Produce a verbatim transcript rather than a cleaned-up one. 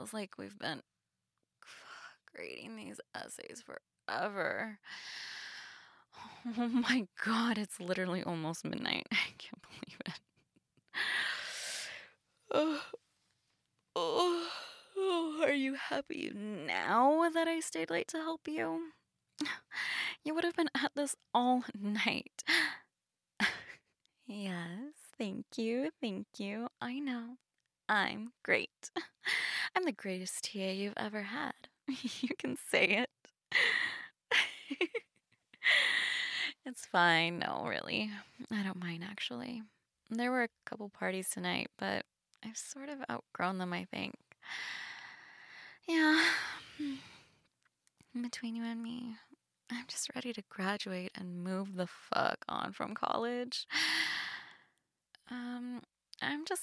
feels like we've been grading these essays forever. Oh my god, it's literally almost midnight. I can't believe it. Oh, oh, oh, are you happy now that I stayed late to help you? You would have been at this all night. Yes, thank you, thank you. I know. I'm great. I'm the greatest T A you've ever had. You can say it. It's fine. No, really. I don't mind, actually. There were a couple parties tonight, but I've sort of outgrown them, I think. Yeah. Between you and me, I'm just ready to graduate and move the fuck on from college. Um, I'm just